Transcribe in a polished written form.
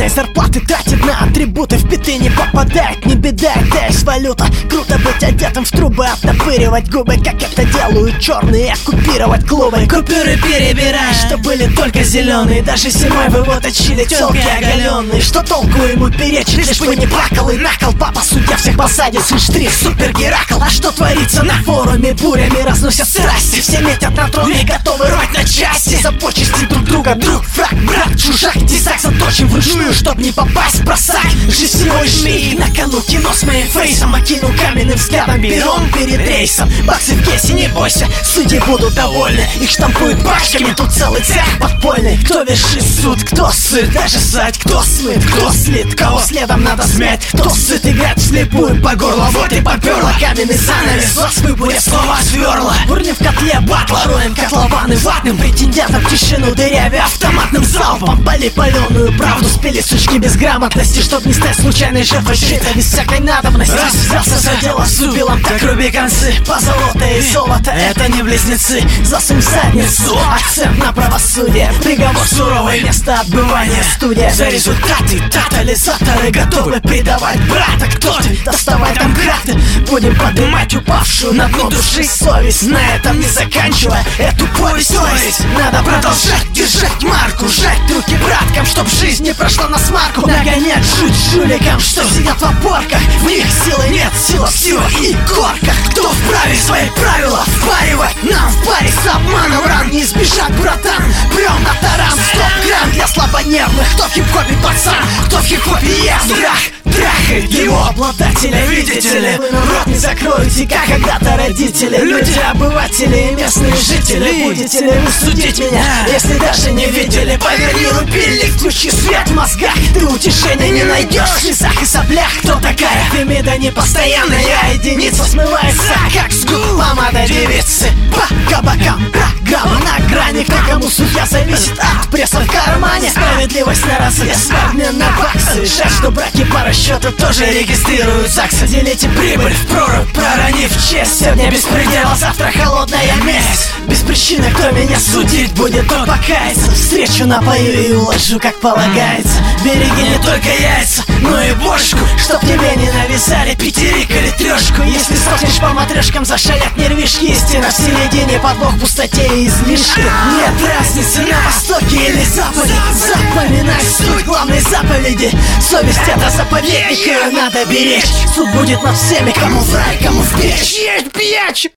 половиной зарплаты тратит на атрибуты. В биты не попадает, не беда, это есть валюта. Круто быть одетым в трубы, оттопыривать губы, как это делают черные, оккупировать клубы. Купюры перебираешь, что были только зеленые. Даже зимой вы выточили телки оголенные. Что толку ему перечить, лишь бы не плакал и накол. Папа судья всех посадит, сын штрих, супер Геракл. А что творится на форуме? Бурями разносят страсти. Все метят на троне, готовы рвать на части. За почести друг друга, друг, враг, брат, чужак. Тесак заточен вручную, чтоб не попасть в просак. Жизнь всего лишь миг, на кону кино с моим фейсом. Окинул каменным взглядом перрон перед рейсом. Баксы в кейсе, не бойся, судьи будут довольны. Их штампуют пачками, тут целый цех подпольный. Кто вершит суд, кто сыт, даже сать, кто смыт, кто слит, кого следом надо смять. Кто сыт, играть вслепую по горло, вот и поперла. Каменный занавес, вас выборя снова сверла. Бурни в котле батла, роем котлованы ватным претендентом тишину дырявя автоматным залпом. Пали паленую правду, спели сучки безграмотности, чтоб не стать случайной жертвой щита без всякой надобности. Раз взялся за дело с убилом, так руби концы. Позолота и золото, это не близнецы. Засунь в задницу, акцент на правосудие. Приговор суровый, место отбывания студия. За результаты тотализаторы готовы предавать брата. Кто ты? Доставай там краты. Будем поднимать упавшую на дно души совесть. На этом не заканчивая эту повесть. Надо продолжать держать марку, сжать руки браткам, чтоб жизнь не прошла на смарку. Нагонять жуть жуликам, что сидят в опорках. В них силы нет, сила в силах и корках. Кто вправе свои правила впаривать? Нам в паре с обманом ран не избежать, братан. Прям на таран, стоп-грамм для слабонервных. Кто в хип-хопе пацан, кто в хип-хопе я. Страх трахает его обладателя, видите ли. Рот не закроете, как когда-то родители. Люди, обыватели и местные жители. Будете ли вы судить меня, если даже не видели? Поверни рубильник, включи свет в мозгах. Ты утешения не найдешь в слезах и соплях. Кто такая? Фемида непостоянная единица, смывается, как с губ помада девицы. По кабакам, программа на грани. Кто кому судья зависит от пресса в кармане. Справедливость на развес, в обмен на баксы. Жаль, что браки по расчету тоже регистрируют ЗАГСы. Делите прибыль в прорубь, проронив честь. Сегодня беспредел, а завтра холодная месть. Без причины, кто меня судить будет, тот покаяться. Встречу напою и уложу, как полагается. Береги не только яйца, но и бошку, чтоб тебе не навязали пятерик или трешку. Если сохнешь по матрешкам, зашалят нервишки. Истина в середине, подвох в пустоте и излишки. Нет разницы на востоке или западе. Запоминай суть главной заповеди. Совесть — это заповедник, ее надо беречь. Суд будет над всеми, кому в рай, кому в печь.